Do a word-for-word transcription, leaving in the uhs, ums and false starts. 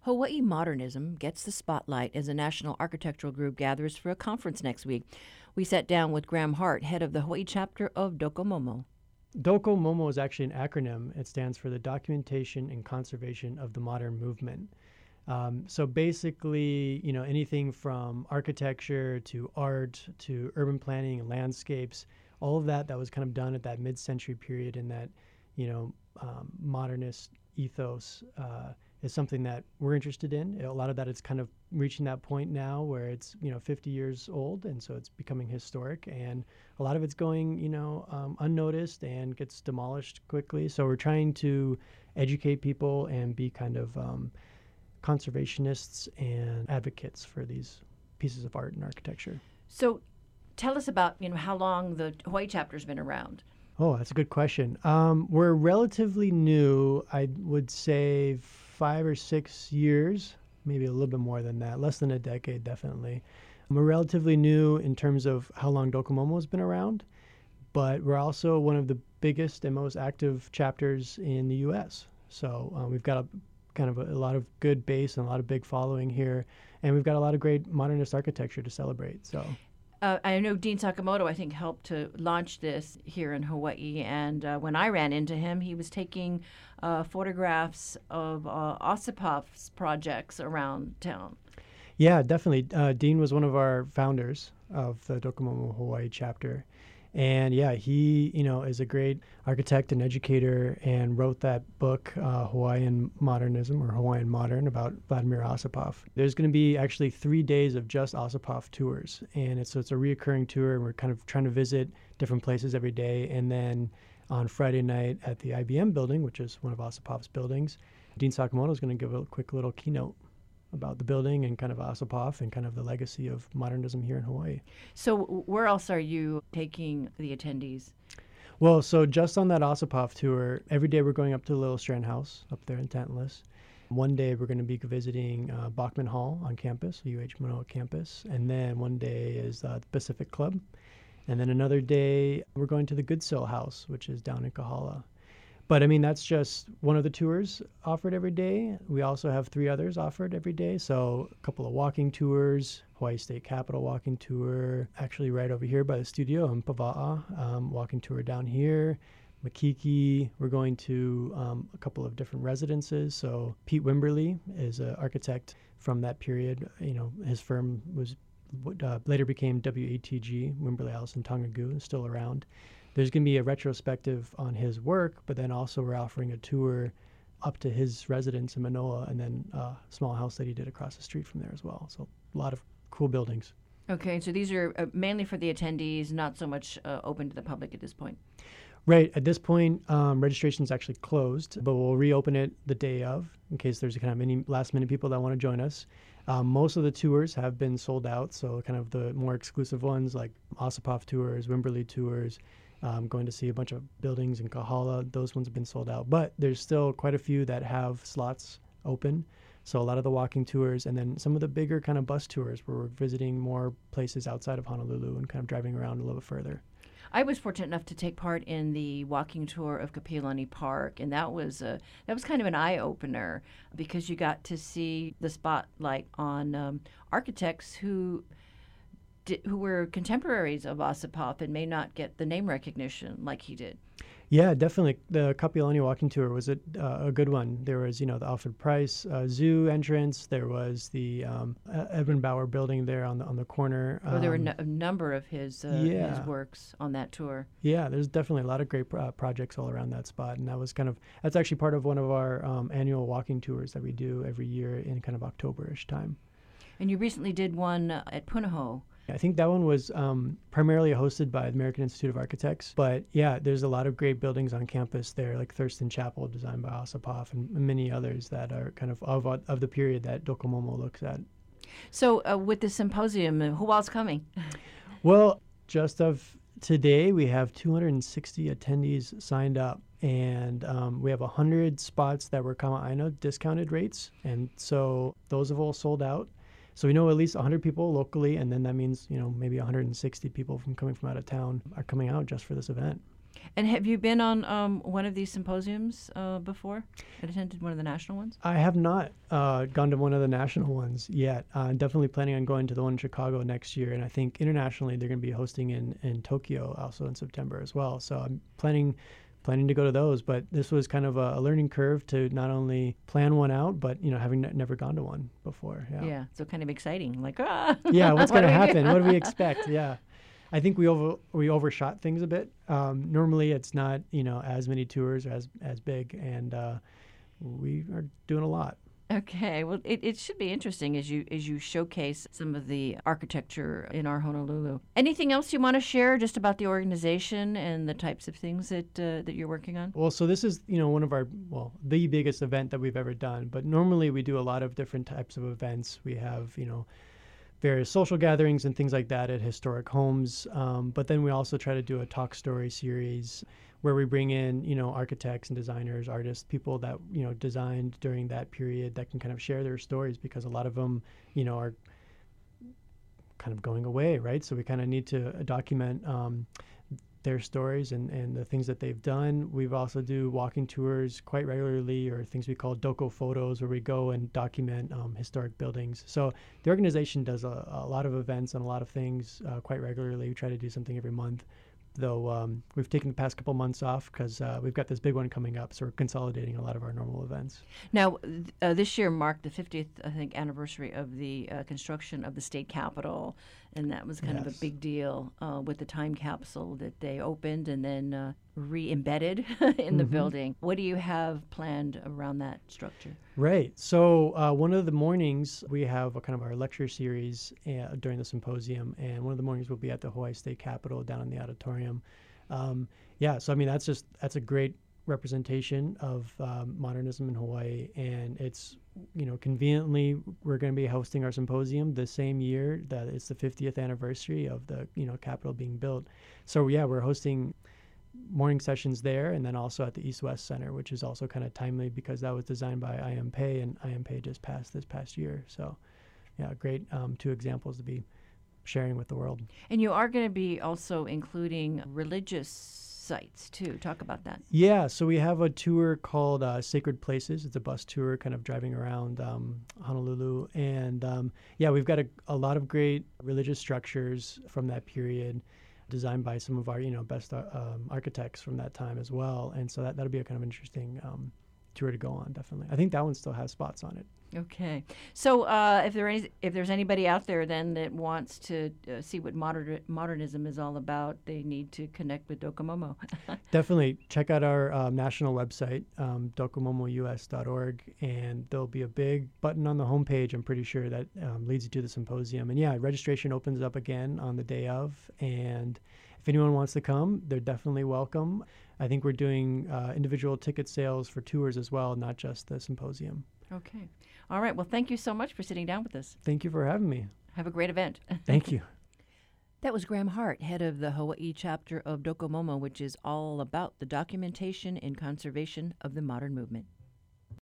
Hawaii Modernism gets the spotlight as a national architectural group gathers for a conference next week. We sat down with Graham Hart, head of the Hawaii chapter of Docomomo. Docomomo is actually an acronym. It stands for the Documentation and Conservation of the Modern Movement. Um, so basically, you know, anything from architecture to art to urban planning and landscapes, all of that that was kind of done at that mid-century period in that, you know, um, modernist ethos uh, is something that we're interested in. A lot of that is kind of reaching that point now where it's, you know, fifty years old, and so it's becoming historic, and a lot of it's going, you know, um, unnoticed and gets demolished quickly. So we're trying to educate people and be kind of um, conservationists and advocates for these pieces of art and architecture. So tell us about, you know, how long the Hawaii chapter's been around. Oh, that's a good question. Um, we're relatively new. I would say five or six years, maybe a little bit more than that, less than a decade, definitely. We're relatively new in terms of how long Docomomo has been around, but we're also one of the biggest and most active chapters in the U S. So uh, we've got a kind of a, a lot of good base and a lot of big following here, and we've got a lot of great modernist architecture to celebrate. So. Uh, I know Dean Sakamoto, I think, helped to launch this here in Hawaii. And uh, when I ran into him, he was taking uh, photographs of uh, Ossipov's projects around town. Yeah, definitely. Uh, Dean was one of our founders of the Docomomo Hawaii chapter. And yeah, he, you know, is a great architect and educator and wrote that book, uh, Hawaiian Modernism or Hawaiian Modern, about Vladimir Ossipov. There's going to be actually three days of just Ossipov tours. And it's, so it's a reoccurring tour, and we're kind of trying to visit different places every day. And then on Friday night at the I B M building, which is one of Ossipov's buildings, Dean Sakamoto is going to give a quick little keynote about the building and kind of Ossipov and kind of the legacy of modernism here in Hawaii. So where else are you taking the attendees? Well, so just on that Ossipov tour, every day we're going up to the Little Strand House up there in Tantalus. One day we're going to be visiting uh, Bachman Hall on campus, U H Manoa campus. And then one day is uh, the Pacific Club. And then another day we're going to the Goodsill House, which is down in Kahala. But I mean, that's just one of the tours offered every day. We also have three others offered every day. So a couple of walking tours, Hawaii State Capitol walking tour, actually right over here by the studio in Pava'a, um, walking tour down here, Makiki. We're going to um, a couple of different residences. So Pete Wimberly is an architect from that period. You know, his firm was uh, later became W A T G, Wimberly Allison Tongagu, is still around. There's going to be a retrospective on his work, but then also we're offering a tour up to his residence in Manoa, and then a small house that he did across the street from there as well. So a lot of cool buildings. Okay, so these are uh, mainly for the attendees, not so much uh, open to the public at this point. Right. At this point, um, registration is actually closed, but we'll reopen it the day of in case there's kind of any last-minute people that want to join us. Um, most of the tours have been sold out, so kind of the more exclusive ones like Ossipov tours, Wimberly tours, Um, going to see a bunch of buildings in Kahala. Those ones have been sold out, but there's still quite a few that have slots open. So a lot of the walking tours, and then some of the bigger kind of bus tours where we're visiting more places outside of Honolulu and kind of driving around a little bit further. I was fortunate enough to take part in the walking tour of Kapiolani Park, and that was a, that was kind of an eye opener because you got to see the spotlight on um, architects who. who were contemporaries of Ossipov and may not get the name recognition like he did. Yeah, definitely. The Kapiolani walking tour was a, uh, a good one. There was, you know, the Alfred Price uh, Zoo entrance. There was the um, Edwin Bauer building there on the on the corner. Um, oh, there were um, no, a number of his uh, yeah. his works on that tour. Yeah, there's definitely a lot of great pro- projects all around that spot, and that was kind of that's actually part of one of our um, annual walking tours that we do every year in kind of October-ish time. And you recently did one uh, at Punahou. I think that one was um, primarily hosted by the American Institute of Architects. But yeah, there's a lot of great buildings on campus there, like Thurston Chapel, designed by Ossipov, and many others that are kind of of, of the period that Docomomo looks at. So uh, with the symposium, uh, who else coming? Well, just of today, we have two hundred sixty attendees signed up. And um, we have one hundred spots that were Kama'aina discounted rates. And so those have all sold out. So we know at least one hundred people locally, and then that means, you know, maybe one hundred sixty people from coming from out of town are coming out just for this event. And have you been on um, one of these symposiums uh, before? Had attended one of the national ones? I have not uh, gone to one of the national ones yet. Uh, I'm definitely planning on going to the one in Chicago next year, and I think internationally they're going to be hosting in, in Tokyo also in September as well. So I'm planning planning to go to those. But this was kind of a, a learning curve to not only plan one out, but you know, having n- never gone to one before. Yeah. Yeah. So kind of exciting. Like, ah. Yeah. What's what going to do we do? happen? What do we expect? Yeah. I think we over we overshot things a bit. Um, normally, it's not you know as many tours or as as big, and uh, we are doing a lot. Okay, well, it, it should be interesting as you as you showcase some of the architecture in our Honolulu. Anything else you want to share just about the organization and the types of things that uh, that you're working on? Well, so this is you know one of our well the biggest event that we've ever done. But normally we do a lot of different types of events. We have you know. various social gatherings and things like that at historic homes. Um, but then we also try to do a talk story series where we bring in, you know, architects and designers, artists, people that, you know, designed during that period that can kind of share their stories because a lot of them, you know, are kind of going away, right? So we kind of need to document um, their stories and, and the things that they've done. We've also do walking tours quite regularly or things we call Doko photos where we go and document um, historic buildings. So the organization does a, a lot of events and a lot of things uh, quite regularly. We try to do something every month, though um, we've taken the past couple months off because uh, we've got this big one coming up. So we're consolidating a lot of our normal events. Now, uh, this year marked the fiftieth, I think, anniversary of the uh, construction of the state capitol. And that was kind Yes. of a big deal uh, with the time capsule that they opened and then uh, re-embedded in mm-hmm. the building. What do you have planned around that structure? Right. So uh, one of the mornings we have a kind of our lecture series uh, during the symposium, and one of the mornings will be at the Hawaii State Capitol down in the auditorium. Um, yeah. So I mean, that's just that's a great representation of um, modernism in Hawaii, and it's you know conveniently we're going to be hosting our symposium the same year that it's the fiftieth anniversary of the you know Capitol being built. So yeah, we're hosting morning sessions there, and then also at the East West Center, which is also kind of timely because that was designed by I M P E, and I M P E just passed this past year. So yeah, great um, two examples to be sharing with the world. And you are going to be also including religious sites too. Talk about that. Yeah, so we have a tour called uh, Sacred Places. It's a bus tour kind of driving around um, Honolulu. And um, yeah, we've got a, a lot of great religious structures from that period designed by some of our, you know, best uh, um, architects from that time as well. And so that, that'll be a kind of interesting um, tour to go on, definitely. I think that one still has spots on it. Okay. So uh, if there is, if there's anybody out there then that wants to uh, see what modern, modernism is all about, they need to connect with Docomomo. Definitely. Check out our um, national website, um, docomomo u s dot org, and there'll be a big button on the homepage, I'm pretty sure, that um, leads you to the symposium. And yeah, registration opens up again on the day of, and if anyone wants to come, they're definitely welcome. I think we're doing uh, individual ticket sales for tours as well, not just the symposium. Okay. All right. Well, thank you so much for sitting down with us. Thank you for having me. Have a great event. Thank you. That was Graham Hart, head of the Hawaii chapter of Docomomo, which is all about the documentation and conservation of the modern movement.